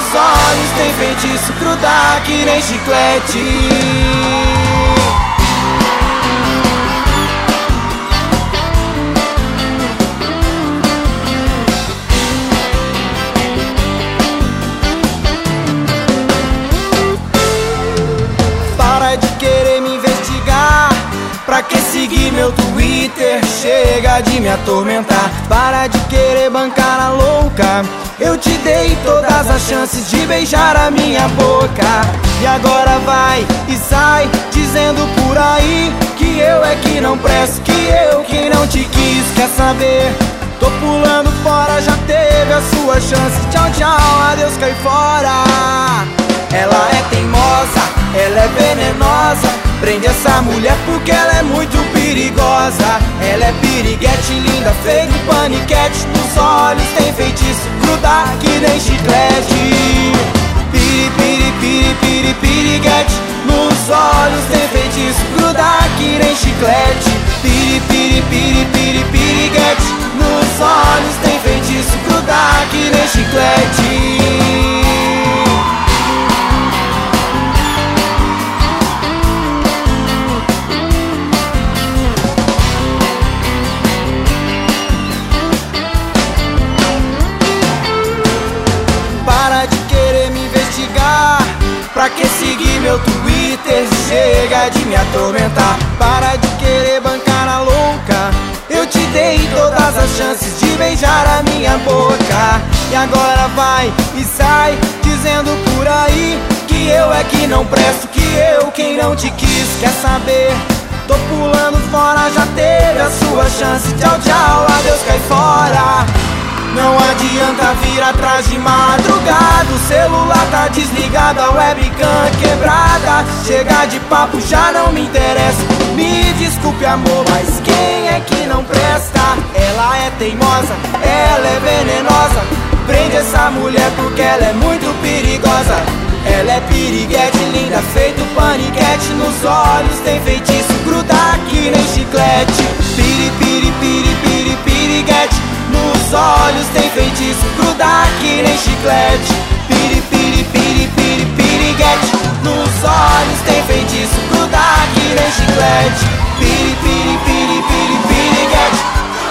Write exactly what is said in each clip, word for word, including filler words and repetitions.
nos olhos tem feitiço, grudar que nem chiclete. Pra que seguir meu Twitter? Chega de me atormentar. Para de querer bancar a louca. Eu te dei todas as chances de beijar a minha boca. E agora vai e sai dizendo por aí que eu é que não presto, que eu que não te quis. Quer saber? Tô pulando fora, já teve a sua chance. Tchau, tchau, adeus, cai fora. Ela é teimosa, ela é venenosa. Prende essa mulher porque ela é muito perigosa. Ela é piriguete, linda, feito paniquete. Nos olhos tem feitiço, grudar que nem chiclete. Piri, piri, piri, piri, piriguete. Nos olhos tem feitiço, grudar que nem chiclete. Piri, piri, piri, piri, piriguete. Nos olhos tem feitiço, grudar que nem chiclete. Pra que seguir meu Twitter? Chega de me atormentar. Para de querer bancar a louca. Eu te dei todas as chances de beijar a minha boca. E agora vai e sai dizendo por aí que eu é que não presto, que eu quem não te quis. Quer saber? Tô pulando fora, já teve a sua chance. Tchau, tchau, adeus, cai fora. Não adianta vir atrás de madrugada. O celular tá desligado, a webcam quebrada. Chegar de papo já não me interessa. Me desculpe, amor, mas quem é que não presta? Ela é teimosa, ela é venenosa. Prende essa mulher porque ela é muito perigosa. Ela é piriguete, linda, feito paniquete. Nos olhos tem feitiço, grudar que nem chiclete. Piri, piri, piri, piri, piriguete. Nos olhos tem feitiço, grudar que nem chiclete. Piri, piri, piri, piri, piriguete. Nos olhos tem feitiço, grudar que nem chiclete. Piri, piri, piri, piri, piriguete.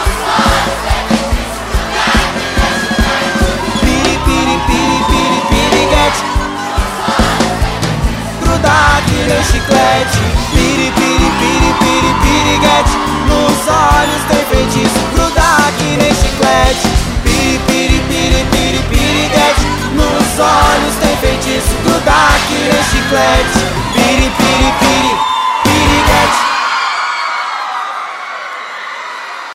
Piri, piri, piri, piri, piriguete. Grudar que nem chiclete. Piri, piri, piri, piri, piriguete. Nos olhos tem feitiço, grudar que nem chiclete. Piri, piri, piri, piri, piriguete. Nos olhos tem feitiço, grudar que nem chiclete. Piri, piri, piri.